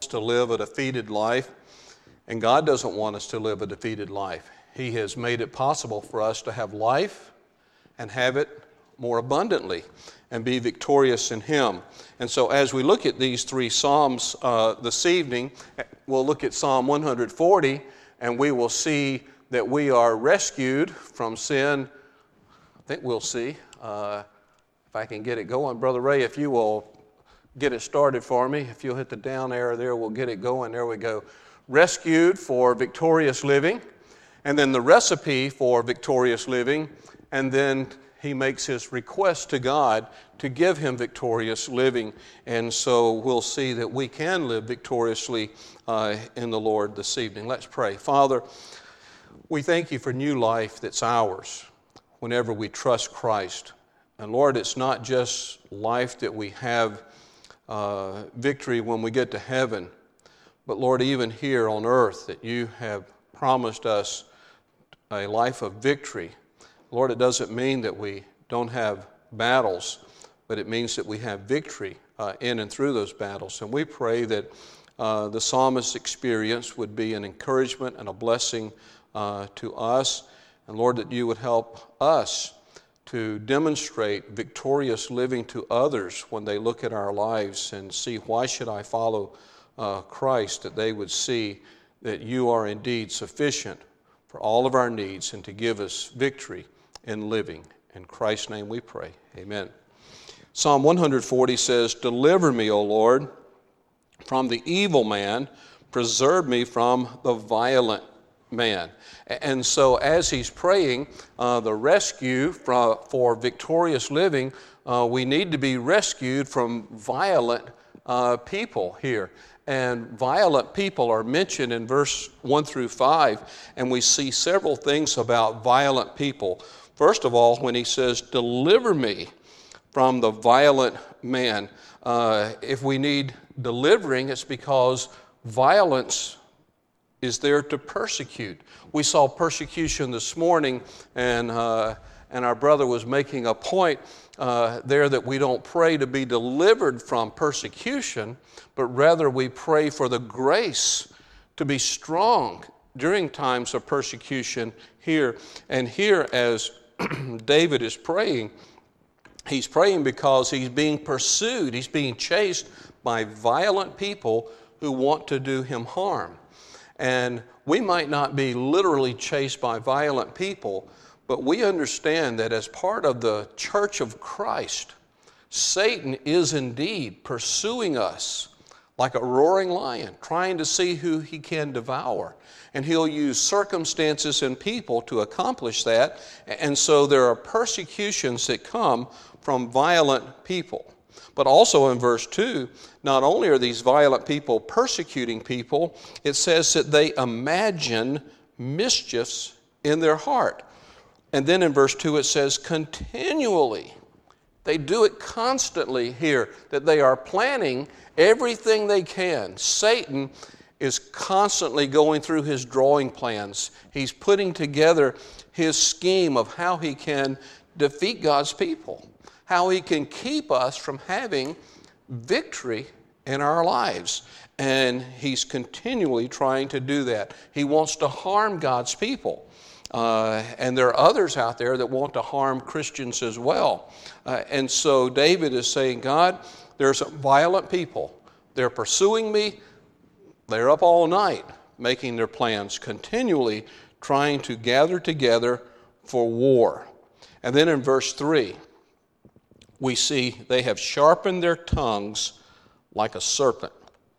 to live a defeated life, and God doesn't want us to live a defeated life. He has made it possible for us to have life and have it more abundantly and be victorious in Him. And so as we look at these three Psalms this evening, we'll look at Psalm 140, and we will see that we are rescued from sin. I think we'll see. If I can get it going. Brother Ray, if you will get it started for me. If you'll hit the down arrow there, we'll get it going. There we go. Rescued for victorious living, and then the recipe for victorious living, and then he makes his request to God to give him victorious living. And so we'll see that we can live victoriously in the Lord this evening. Let's pray. Father, we thank you for new life that's ours whenever we trust Christ. And Lord, it's not just life that we have victory when we get to heaven, but Lord, even here on earth that you have promised us a life of victory. Lord, it doesn't mean that we don't have battles, but it means that we have victory in and through those battles. And we pray that the psalmist's experience would be an encouragement and a blessing to us. And Lord, that you would help us to demonstrate victorious living to others when they look at our lives and see, why should I follow Christ? That they would see that you are indeed sufficient for all of our needs and to give us victory in living. In Christ's name we pray. Amen. Psalm 140 says, "Deliver me, O Lord, from the evil man. Preserve me from the violent man." And so as he's praying the rescue for victorious living, we need to be rescued from violent people here. And violent people are mentioned in verse 1 through 5, and we see several things about violent people. First of all, when he says, "Deliver me from the violent man," if we need delivering, it's because violence is there to persecute. We saw persecution this morning, and our brother was making a point there that we don't pray to be delivered from persecution, but rather we pray for the grace to be strong during times of persecution here. And here, as David is praying, he's praying because he's being pursued, he's being chased by violent people who want to do him harm. And we might not be literally chased by violent people, but we understand that as part of the church of Christ, Satan is indeed pursuing us like a roaring lion, trying to see who he can devour. And he'll use circumstances and people to accomplish that. And so there are persecutions that come from violent people. But also in verse 2, not only are these violent people persecuting people, it says that they imagine mischiefs in their heart. And then in verse 2 it says continually. They do it constantly here, that they are planning everything they can. Satan is constantly going through his drawing plans. He's putting together his scheme of how he can defeat God's people, how he can keep us from having victory in our lives. And he's continually trying to do that. He wants to harm God's people. And there are others out there that want to harm Christians as well. And so David is saying, God, there's violent people. They're pursuing me. They're up all night making their plans, continually trying to gather together for war. And then in verse 3, we see they have sharpened their tongues like a serpent.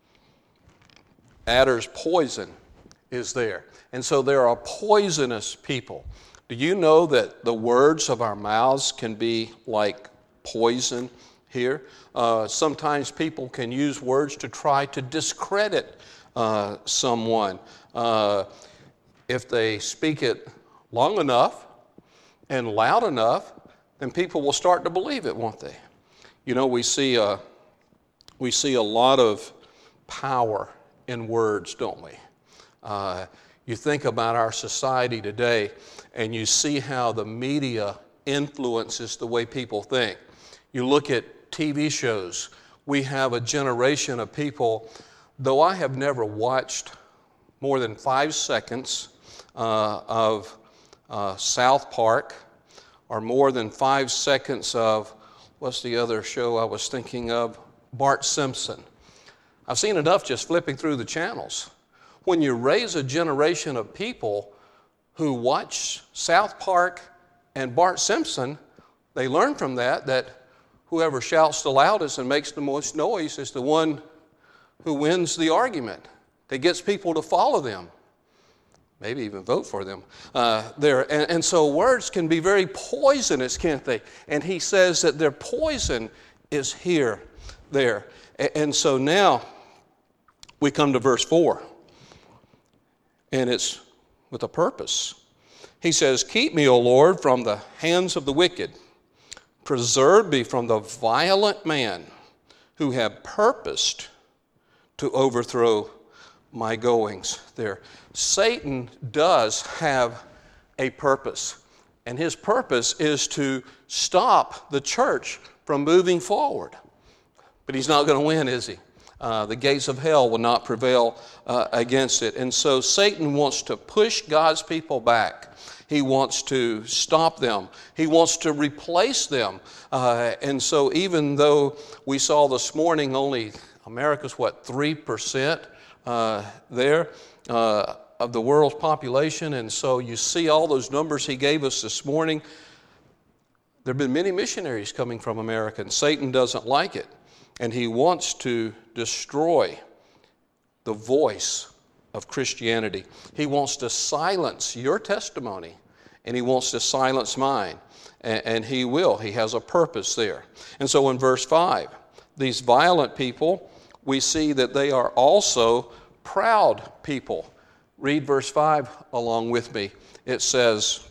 Adder's poison is there. And so there are poisonous people. Do you know that the words of our mouths can be like poison here? Sometimes people can use words to try to discredit someone. If they speak it long enough and loud enough, then people will start to believe it, won't they? You know, we see a lot of power in words, don't we? You think about our society today, and you see how the media influences the way people think. You look at TV shows. We have a generation of people though I have never watched more than 5 seconds of South Park, or more than 5 seconds of, what's the other show I was thinking of? Bart Simpson. I've seen enough just flipping through the channels. When you raise a generation of people who watch South Park and Bart Simpson, they learn from that whoever shouts the loudest and makes the most noise is the one who wins the argument, that gets people to follow them, maybe even vote for them there. And so words can be very poisonous, can't they? And he says that their poison is here, there. And so now we come to verse 4, and it's with a purpose. He says, keep me, O Lord, from the hands of the wicked. Preserve me from the violent man who have purposed to overthrow my goings there. Satan does have a purpose, and his purpose is to stop the church from moving forward. But he's not going to win, is he? The gates of hell will not prevail against it. And so Satan wants to push God's people back. He wants to stop them. He wants to replace them. And so even though we saw this morning only America's, 3% there of the world's population, and so you see all those numbers he gave us this morning. There have been many missionaries coming from America, and Satan doesn't like it. And he wants to destroy the voice of Christianity. He wants to silence your testimony, and he wants to silence mine. And he will. He has a purpose there. And so in verse 5, these violent people, we see that they are also proud people. Read verse 5 along with me. It says,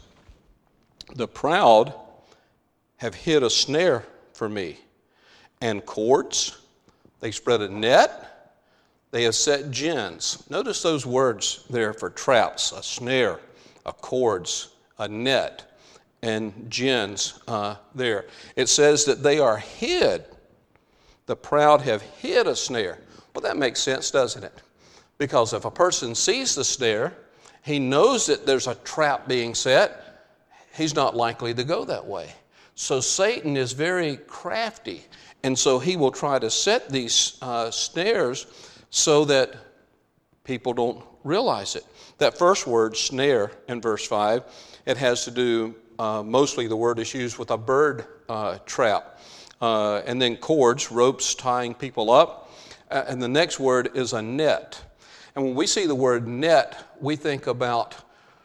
the proud have hid a snare for me, and cords, they spread a net, they have set gins. Notice those words there for traps: a snare, a cords, a net, and gins there. It says that they are hid. The proud have hid a snare. Well, that makes sense, doesn't it? Because if a person sees the snare, he knows that there's a trap being set, he's not likely to go that way. So Satan is very crafty, and so he will try to set these snares so that people don't realize it. That first word, snare, in verse 5, it has to do, mostly the word is used with a bird trap. And then cords, ropes tying people up. And the next word is a net. And when we see the word net, we think about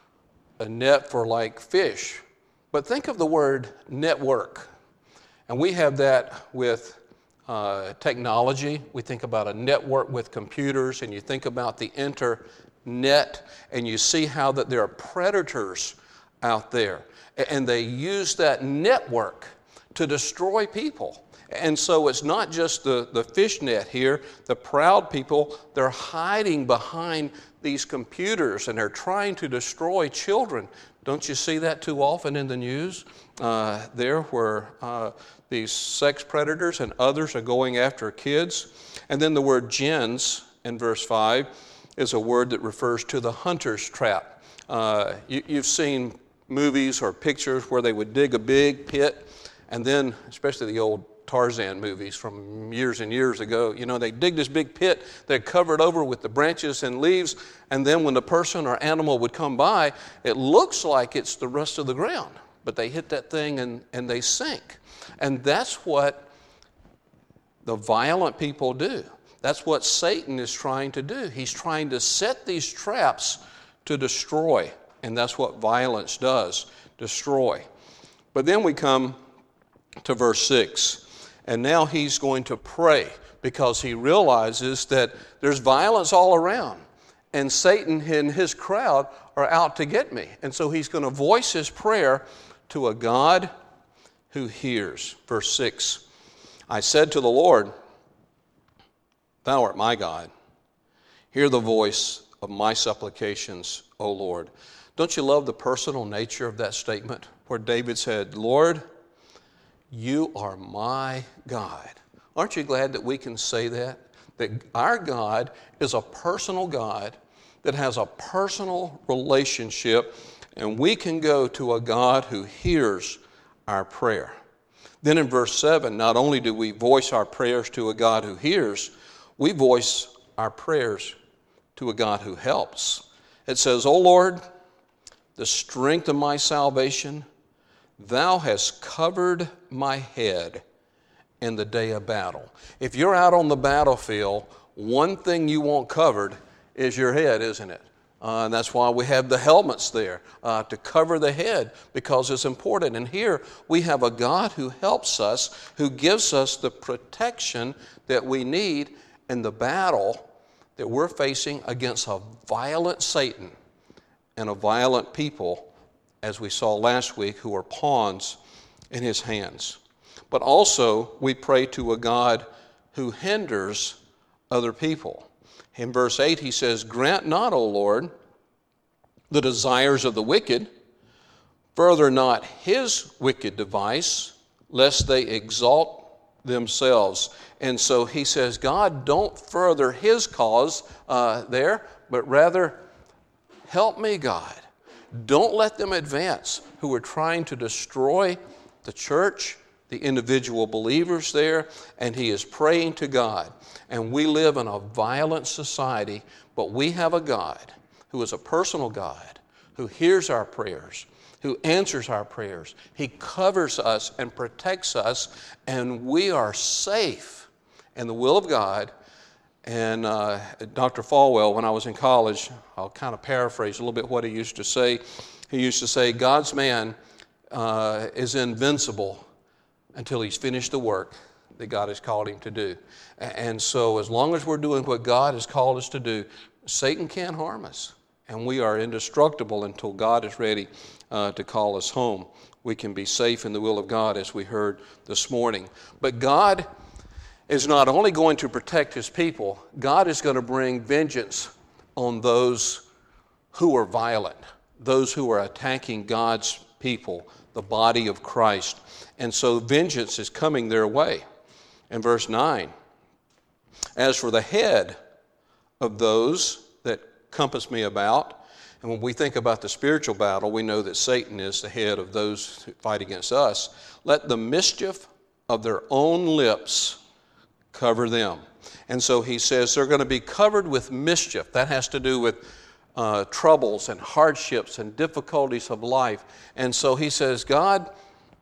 a net for like fish. But think of the word network. And we have that with technology. We think about a network with computers, and you think about the internet, and you see how that there are predators out there. And they use that network to destroy people. And so it's not just the fish net here. The proud people, they're hiding behind these computers, and they're trying to destroy children. Don't you see that too often in the news? There where these sex predators and others are going after kids. And then the word gins in verse 5 is a word that refers to the hunter's trap. You've seen movies or pictures where they would dig a big pit, and then, especially the old Tarzan movies from years and years ago, they dig this big pit, they're covered over with the branches and leaves, and then when the person or animal would come by, it looks like it's the rest of the ground, but they hit that thing and they sink. And that's what the violent people do. That's what Satan is trying to do. He's trying to set these traps to destroy, and that's what violence does, destroy. But then we come to verse 6. And now he's going to pray because he realizes that there's violence all around. And Satan and his crowd are out to get me. And so he's going to voice his prayer to a God who hears. Verse 6, I said to the Lord, Thou art my God. Hear the voice of my supplications, O Lord. Don't you love the personal nature of that statement where David said, Lord, You are my God. Aren't you glad that we can say that? that our God is a personal God that has a personal relationship, and we can go to a God who hears our prayer. Then in verse 7, not only do we voice our prayers to a God who hears, we voice our prayers to a God who helps. It says, O Lord, the strength of my salvation, thou hast covered my head in the day of battle. If you're out on the battlefield, one thing you want covered is your head, isn't it? And that's why we have the helmets there, to cover the head, because it's important. And here we have a God who helps us, who gives us the protection that we need in the battle that we're facing against a violent Satan and a violent people, as we saw last week, who are pawns in his hands. But also, we pray to a God who hinders other people. In verse 8, he says, Grant not, O Lord, the desires of the wicked, further not his wicked device, lest they exalt themselves. And so he says, God, don't further his cause there, but rather help me, God. Don't let them advance who are trying to destroy the church, the individual believers there, and he is praying to God. And we live in a violent society, but we have a God who is a personal God, who hears our prayers, who answers our prayers. He covers us and protects us, and we are safe in the will of God. And Dr. Falwell, when I was in college, I'll kind of paraphrase a little bit what he used to say. He used to say, God's man is invincible until he's finished the work that God has called him to do. And so as long as we're doing what God has called us to do, Satan can't harm us. And we are indestructible until God is ready to call us home. We can be safe in the will of God, as we heard this morning. But God is not only going to protect his people, God is going to bring vengeance on those who are violent, those who are attacking God's people, the body of Christ. And so vengeance is coming their way. In verse 9, as for the head of those that compass me about, and when we think about the spiritual battle, we know that Satan is the head of those who fight against us. Let the mischief of their own lips cover them. And so he says they're going to be covered with mischief. That has to do with troubles and hardships and difficulties of life. And so he says, God,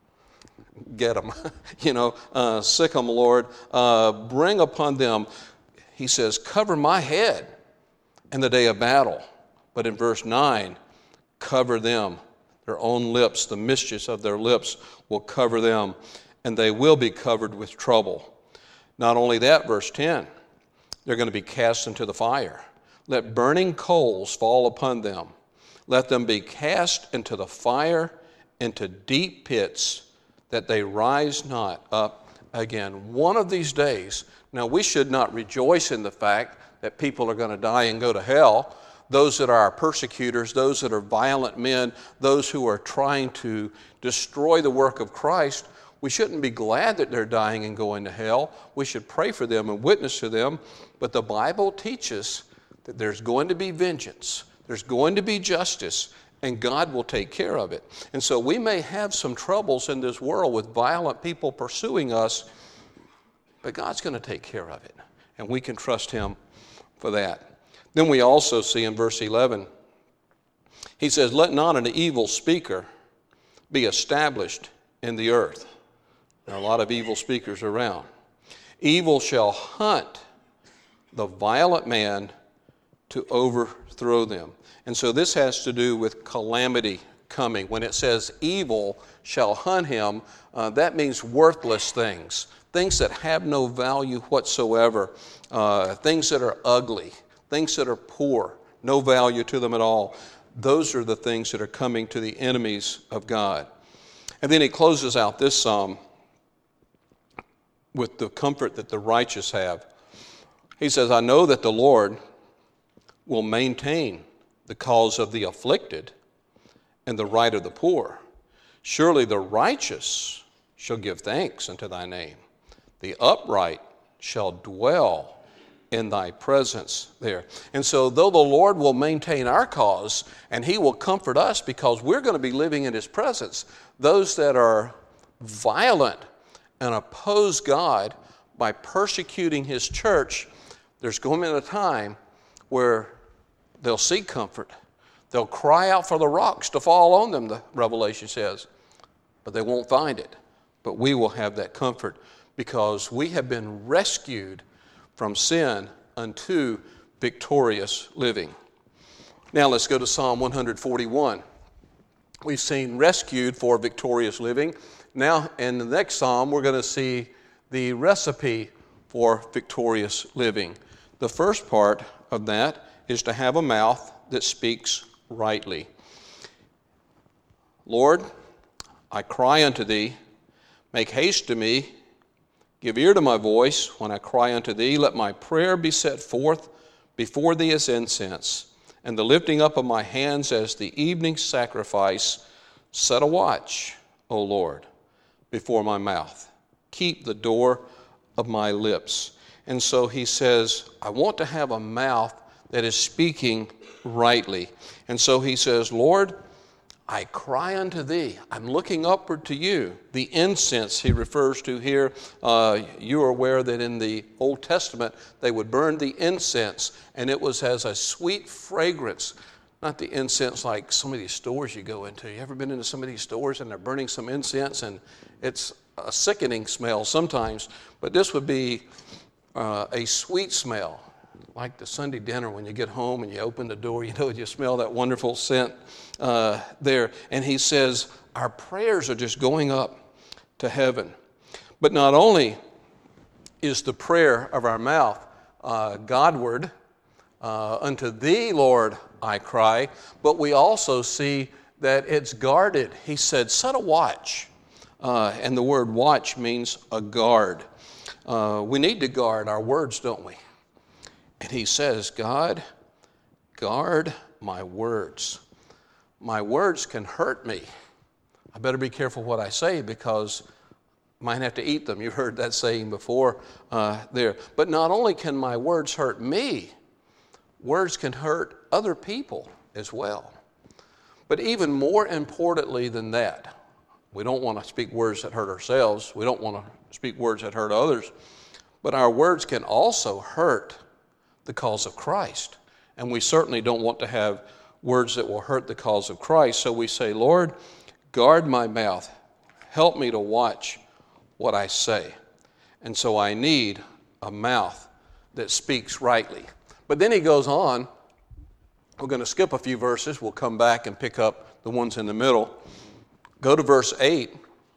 get them, sick them, Lord, bring upon them. He says, cover my head in the day of battle. But in verse 9, cover them, their own lips, the mischief of their lips will cover them, and they will be covered with trouble. Not only that, verse 10, they're going to be cast into the fire. Let burning coals fall upon them. Let them be cast into the fire, into deep pits, that they rise not up again. One of these days, now we should not rejoice in the fact that people are going to die and go to hell. Those that are our persecutors, those that are violent men, those who are trying to destroy the work of Christ, we shouldn't be glad that they're dying and going to hell. We should pray for them and witness to them. But the Bible teaches that there's going to be vengeance. There's going to be justice, and God will take care of it. And so we may have some troubles in this world with violent people pursuing us, but God's going to take care of it, and we can trust him for that. Then we also see in verse 11, he says, let not an evil speaker be established in the earth. There are a lot of evil speakers around. Evil shall hunt the violent man to overthrow them. And so this has to do with calamity coming. When it says evil shall hunt him, that means worthless things, things that have no value whatsoever, things that are ugly, things that are poor, no value to them at all. Those are the things that are coming to the enemies of God. And then he closes out this psalm with the comfort that the righteous have. He says, I know that the Lord will maintain the cause of the afflicted and the right of the poor. Surely the righteous shall give thanks unto thy name. The upright shall dwell in thy presence there. And so though the Lord will maintain our cause and he will comfort us because we're going to be living in his presence, those that are violent and oppose God by persecuting his church, there's going to be a time where they'll seek comfort. They'll cry out for the rocks to fall on them, the Revelation says, but they won't find it. But we will have that comfort because we have been rescued from sin unto victorious living. Now let's go to Psalm 141. We've seen rescued for victorious living. Now in the next psalm, we're going to see the recipe for victorious living. The first part of that is to have a mouth that speaks rightly. Lord, I cry unto thee, make haste to me, give ear to my voice when I cry unto thee. Let my prayer be set forth before thee as incense, and the lifting up of my hands as the evening sacrifice. Set a watch, O Lord, before my mouth. Keep the door of my lips. And so he says, I want to have a mouth that is speaking rightly. And so he says, Lord, I cry unto thee. I'm looking upward to you. The incense he refers to here, you are aware that in the Old Testament they would burn the incense and it was as a sweet fragrance. Not the incense like some of these stores you go into. You ever been into some of these stores and they're burning some incense and it's a sickening smell sometimes, but this would be a sweet smell, like the Sunday dinner when you get home and you open the door, you smell that wonderful scent there. And he says, our prayers are just going up to heaven. But not only is the prayer of our mouth Godward, unto thee, Lord, I cry, but we also see that it's guarded. He said, set a watch. And the word watch means a guard. We need to guard our words, don't we? And he says, God, guard my words. My words can hurt me. I better be careful what I say because I might have to eat them. You've heard that saying before there. But not only can my words hurt me, words can hurt other people as well. But even more importantly than that, we don't want to speak words that hurt ourselves. We don't want to speak words that hurt others. But our words can also hurt the cause of Christ. And we certainly don't want to have words that will hurt the cause of Christ. So we say, Lord, guard my mouth. Help me to watch what I say. And so I need a mouth that speaks rightly. But then he goes on. We're going to skip a few verses. We'll come back and pick up the ones in the middle. Go to verse 8,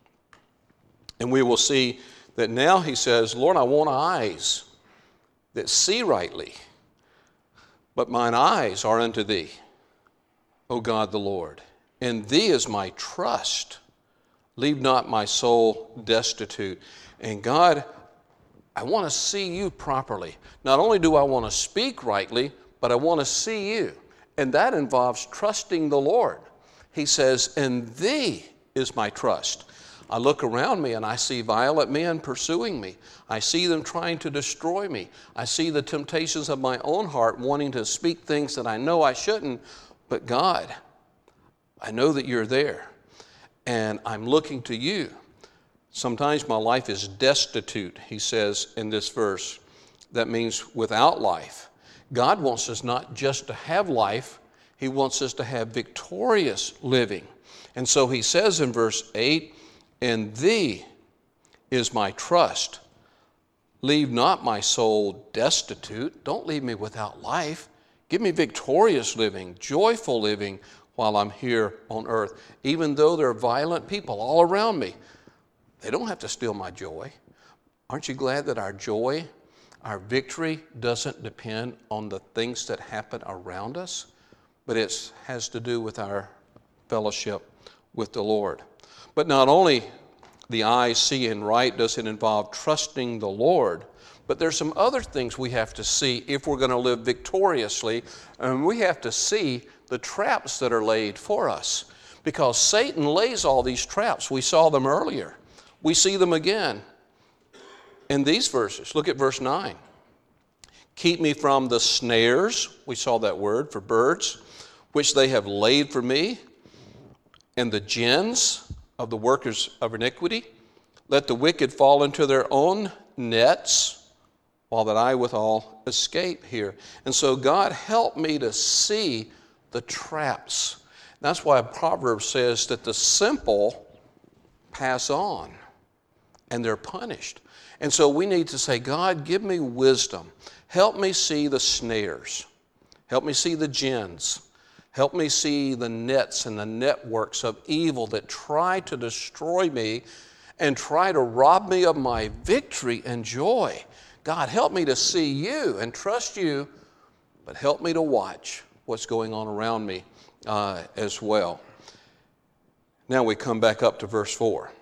and we will see that now he says, Lord, I want eyes that see rightly, but mine eyes are unto thee, O God the Lord. In thee is my trust. Leave not my soul destitute. And God, I want to see you properly. Not only do I want to speak rightly, but I want to see you. And that involves trusting the Lord. He says, in thee is my trust. I look around me and I see violent men pursuing me. I see them trying to destroy me. I see the temptations of my own heart wanting to speak things that I know I shouldn't. But God, I know that you're there and I'm looking to you. Sometimes my life is destitute, he says in this verse. That means without life. God wants us not just to have life, he wants us to have victorious living. And so he says in verse 8, in thee is my trust. Leave not my soul destitute. Don't leave me without life. Give me victorious living, joyful living while I'm here on earth. Even though there are violent people all around me, they don't have to steal my joy. Aren't you glad that our joy, our victory doesn't depend on the things that happen around us, but it has to do with our fellowship with the Lord. But not only the eyes seeing right does it involve trusting the Lord, but there's some other things we have to see if we're going to live victoriously, and we have to see the traps that are laid for us. Because Satan lays all these traps. We saw them earlier. We see them again in these verses. Look at verse 9. Keep me from the snares, we saw that word for birds, which they have laid for me, and the gins of the workers of iniquity. Let the wicked fall into their own nets, while that I withal escape here. And so God help me to see the traps. That's why Proverbs says that the simple pass on and they're punished. And so we need to say, God, give me wisdom. Help me see the snares. Help me see the gins. Help me see the nets and the networks of evil that try to destroy me and try to rob me of my victory and joy. God, help me to see you and trust you, but help me to watch what's going on around me as well. Now we come back up to verse 4.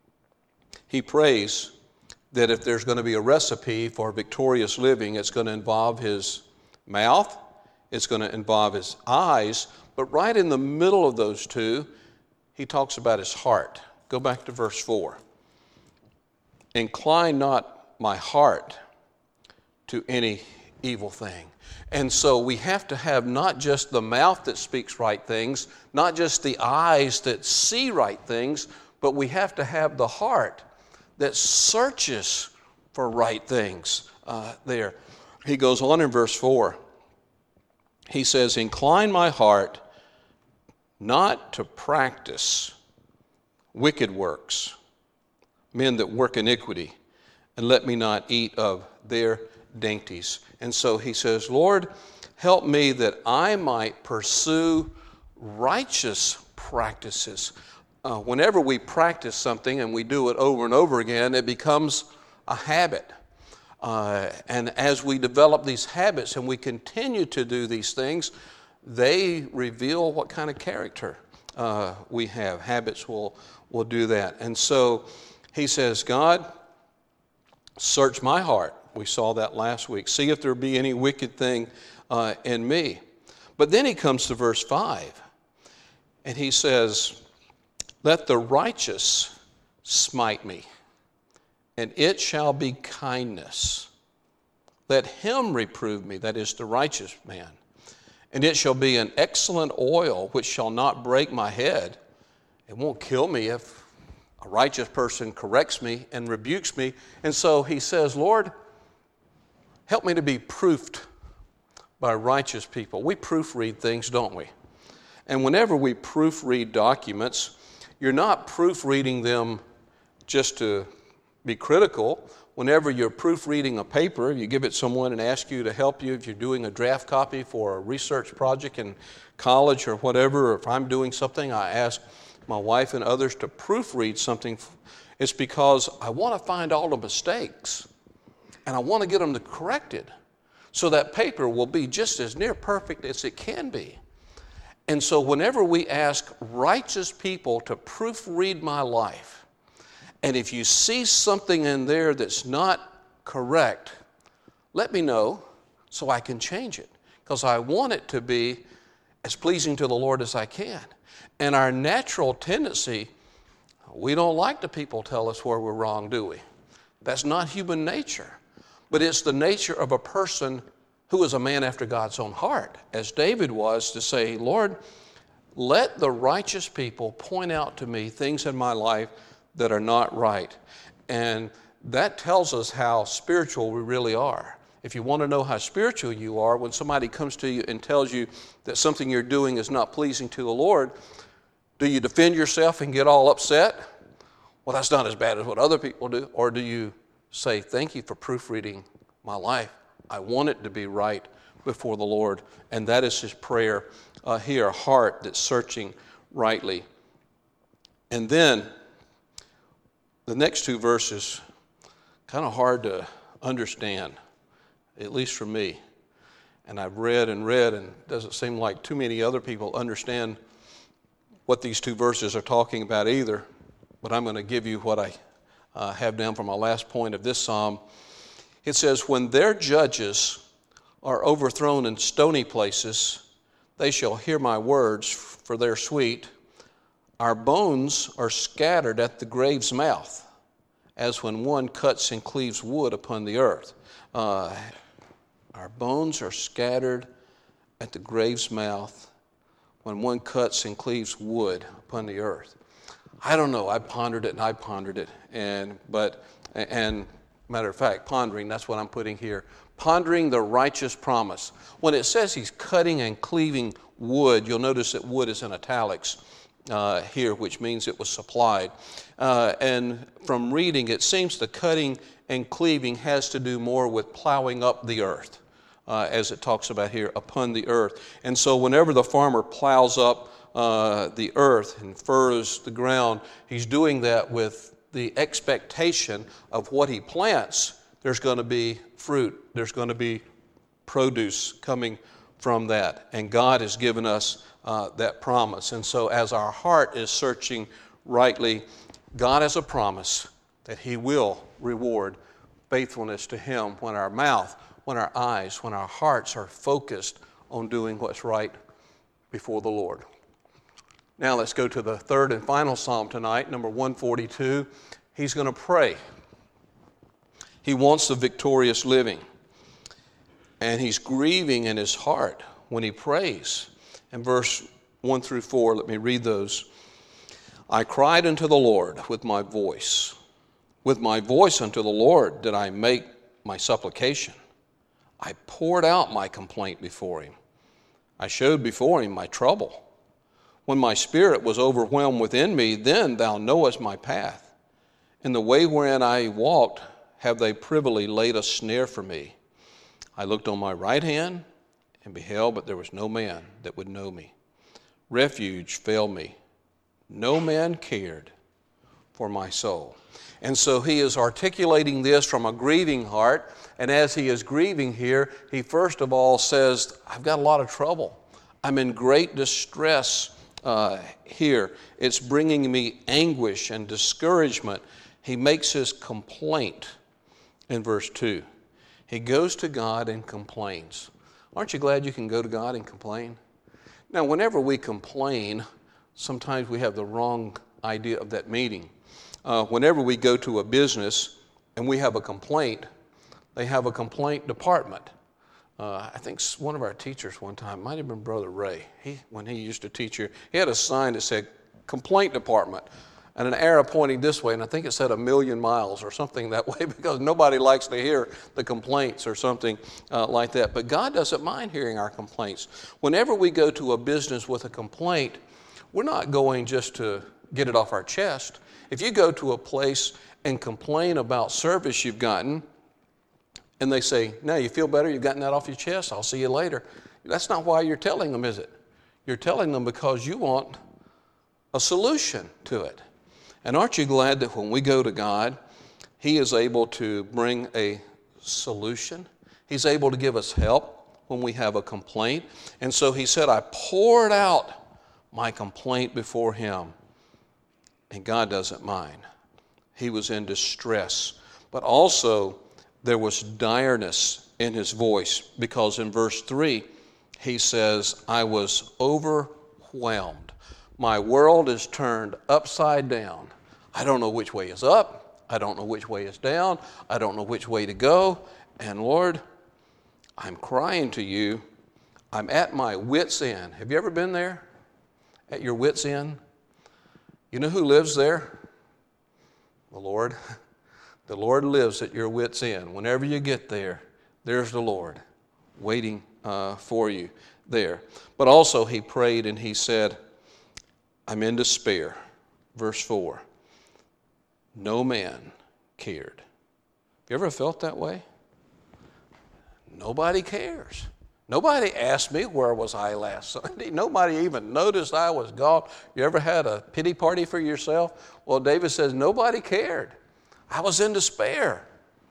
He prays that if there's going to be a recipe for victorious living, it's going to involve his mouth, it's going to involve his eyes, but right in the middle of those two, he talks about his heart. Go back to verse 4. Incline not my heart to any evil thing. And so we have to have not just the mouth that speaks right things, not just the eyes that see right things, but we have to have the heart that searches for right things there. He goes on in verse 4. He says, incline my heart not to practice wicked works, men that work iniquity, and let me not eat of their dainties. And so he says, Lord, help me that I might pursue righteous practices. Whenever we practice something and we do it over and over again, it becomes a habit. And as we develop these habits and we continue to do these things, they reveal what kind of character we have. Habits will do that. And so he says, God, search my heart. We saw that last week. See if there be any wicked thing in me. But then he comes to verse 5, and he says, let the righteous smite me, and it shall be kindness. Let him reprove me, that is the righteous man, and it shall be an excellent oil which shall not break my head. It won't kill me if a righteous person corrects me and rebukes me. And so he says, Lord, help me to be proofed by righteous people. We proofread things, don't we? And whenever we proofread documents, you're not proofreading them just to be critical. Whenever you're proofreading a paper, you give it someone and ask you to help you. If you're doing a draft copy for a research project in college or whatever, or if I'm doing something, I ask my wife and others to proofread something. It's because I want to find all the mistakes and I want to get them corrected so that paper will be just as near perfect as it can be. And so whenever we ask righteous people to proofread my life, and if you see something in there that's not correct, let me know so I can change it, because I want it to be as pleasing to the Lord as I can. And our natural tendency, we don't like the people tell us where we're wrong, do we? That's not human nature, but it's the nature of a person who is a man after God's own heart, as David was, to say, Lord, let the righteous people point out to me things in my life that are not right. And that tells us how spiritual we really are. If you want to know how spiritual you are, when somebody comes to you and tells you that something you're doing is not pleasing to the Lord, do you defend yourself and get all upset? Well, that's not as bad as what other people do. Or do you say, thank you for proofreading my life. I want it to be right before the Lord. And that is his prayer here, a heart that's searching rightly. And then the next two verses, kind of hard to understand, at least for me. And I've read, and it doesn't seem like too many other people understand what these two verses are talking about either. But I'm going to give you what I have down for my last point of this psalm. It says, when their judges are overthrown in stony places, they shall hear my words, for they're sweet. Our bones are scattered at the grave's mouth, as when one cuts and cleaves wood upon the earth. Our Our bones are scattered at the grave's mouth when one cuts and cleaves wood upon the earth. I don't know. I pondered it. And matter of fact, pondering, that's what I'm putting here. Pondering the righteous promise. When it says he's cutting and cleaving wood, you'll notice that wood is in italics here, which means it was supplied. And from reading, it seems the cutting and cleaving has to do more with plowing up the earth, as it talks about here, upon the earth. And so whenever the farmer plows up the earth and furrows the ground, he's doing that with the expectation of what he plants. There's going to be fruit. There's going to be produce coming from that. And God has given us that promise. And so as our heart is searching rightly, God has a promise that he will reward faithfulness to him when our mouth, when our eyes, when our hearts are focused on doing what's right before the Lord. Now let's go to the third and final psalm tonight, number 142. He's going to pray. He wants the victorious living. And he's grieving in his heart when he prays. In verse 1 through 4, let me read those. I cried unto the Lord with my voice. With my voice unto the Lord did I make my supplication. I poured out my complaint before him. I showed before him my trouble. When my spirit was overwhelmed within me, then thou knowest my path. In the way wherein I walked have they privily laid a snare for me. I looked on my right hand and beheld, but there was no man that would know me. Refuge failed me. No man cared for my soul. And so he is articulating this from a grieving heart. And as he is grieving here, he first of all says, I've got a lot of trouble. I'm in great distress here. It's bringing me anguish and discouragement. He makes his complaint in verse 2. He goes to God and complains. Aren't you glad you can go to God and complain? Now, whenever we complain, sometimes we have the wrong idea of that meaning. Whenever we go to a business and we have a complaint, they have a complaint department. I think one of our teachers one time, might have been Brother Ray, when he used to teach here, he had a sign that said complaint department and an arrow pointing this way, and I think it said 1,000,000 miles or something that way, because nobody likes to hear the complaints or something like that. But God doesn't mind hearing our complaints. Whenever we go to a business with a complaint, we're not going just to get it off our chest. If you go to a place and complain about service you've gotten, and they say, now you feel better, you've gotten that off your chest, I'll see you later. That's not why you're telling them, is it? You're telling them because you want a solution to it. And aren't you glad that when we go to God, he is able to bring a solution? He's able to give us help when we have a complaint. And so he said, I poured out my complaint before him. And God doesn't mind. He was in distress. But also, there was direness in his voice, because in verse 3, he says, I was overwhelmed. My world is turned upside down. I don't know which way is up. I don't know which way is down. I don't know which way to go. And Lord, I'm crying to you. I'm at my wit's end. Have you ever been there? At your wit's end? You know who lives there? The Lord. The Lord lives at your wit's end. Whenever you get there, there's the Lord waiting for you there. But also he prayed and he said, I'm in despair. Verse 4. No man cared. You ever felt that way? Nobody cares. Nobody asked me where was I last Sunday. Nobody even noticed I was gone. You ever had a pity party for yourself? Well, David says nobody cared. I was in despair.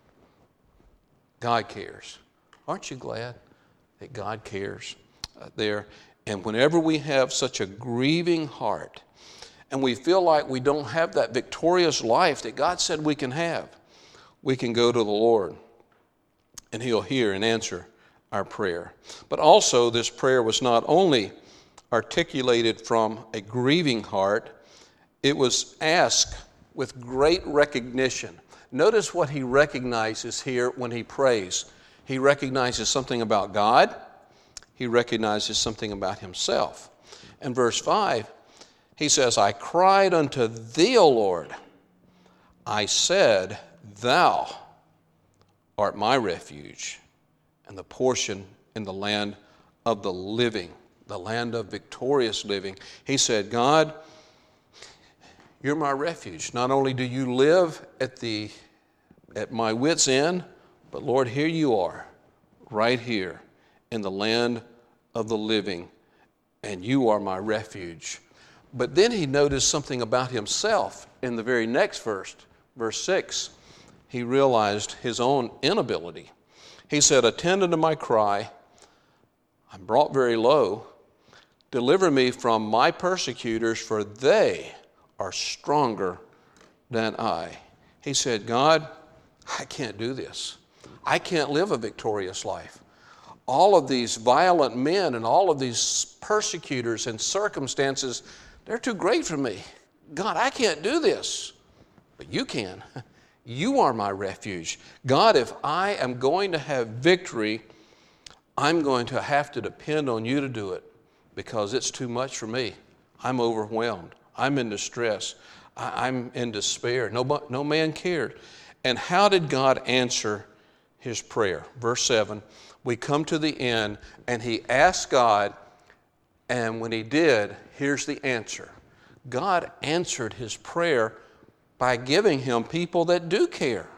God cares. Aren't you glad that God cares there? And whenever we have such a grieving heart and we feel like we don't have that victorious life that God said we can have, we can go to the Lord and he'll hear and answer our prayer. But also, this prayer was not only articulated from a grieving heart, it was asked with great recognition. Notice what he recognizes here when he prays. He recognizes something about God. He recognizes something about himself. In verse 5, he says, I cried unto thee, O Lord. I said, thou art my refuge and the portion in the land of the living, the land of victorious living. He said, God, you're my refuge. Not only do you live at my wit's end, but Lord, here you are, right here in the land of the living, and you are my refuge. But then he noticed something about himself in the very next verse, verse 6. He realized his own inability. He said, attend unto my cry. I'm brought very low. Deliver me from my persecutors, for they are stronger than I. He said, God, I can't do this. I can't live a victorious life. All of these violent men and all of these persecutors and circumstances, they're too great for me. God, I can't do this. But you can. You are my refuge. God, if I am going to have victory, I'm going to have to depend on you to do it because it's too much for me. I'm overwhelmed. I'm in distress. I'm in despair. No man cared. And how did God answer his prayer? Verse 7, we come to the end, and he asked God, and when he did, here's the answer. God answered his prayer by giving him people that do care.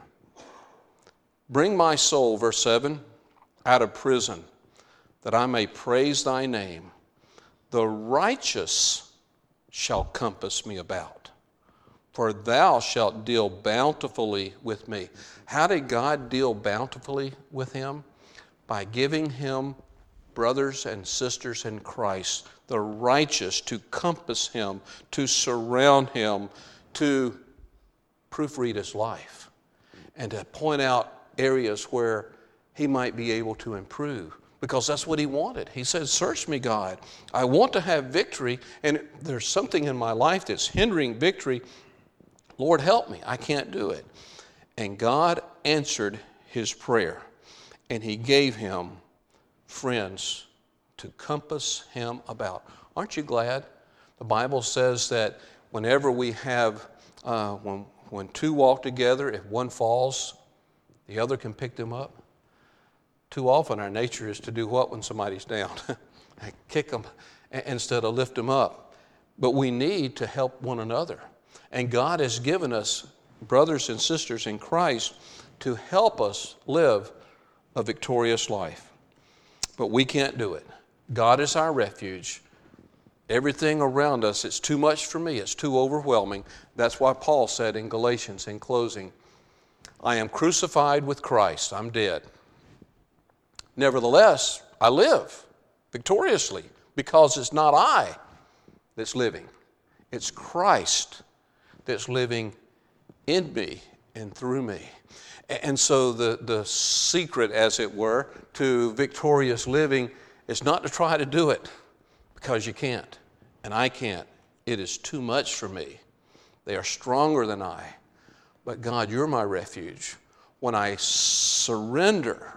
Bring my soul, verse 7, out of prison, that I may praise thy name. The righteous shall compass me about, for thou shalt deal bountifully with me. How did God deal bountifully with him? By giving him brothers and sisters in Christ, the righteous, to compass him, to surround him, to proofread his life, and to point out areas where he might be able to improve, because that's what he wanted. He said, search me, God. I want to have victory, and there's something in my life that's hindering victory. Lord, help me. I can't do it. And God answered his prayer, and he gave him friends to compass him about. Aren't you glad? The Bible says that whenever we have, when two walk together, if one falls, the other can pick them up. Too often our nature is to do what when somebody's down? Kick them instead of lift them up. But we need to help one another. And God has given us brothers and sisters in Christ to help us live a victorious life. But we can't do it. God is our refuge. Everything around us, it's too much for me. It's too overwhelming. That's why Paul said in Galatians, in closing, I am crucified with Christ. I'm dead. Nevertheless, I live victoriously because it's not I that's living. It's Christ that's living in me and through me. And so the secret, as it were, to victorious living is not to try to do it, because you can't, and I can't. It is too much for me. They are stronger than I. But God, you're my refuge. When I surrender,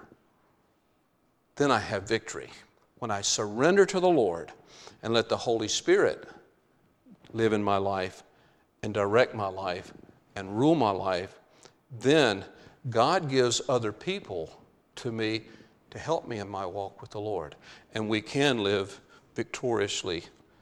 then I have victory. When I surrender to the Lord and let the Holy Spirit live in my life and direct my life and rule my life, then God gives other people to me to help me in my walk with the Lord. And we can live victoriously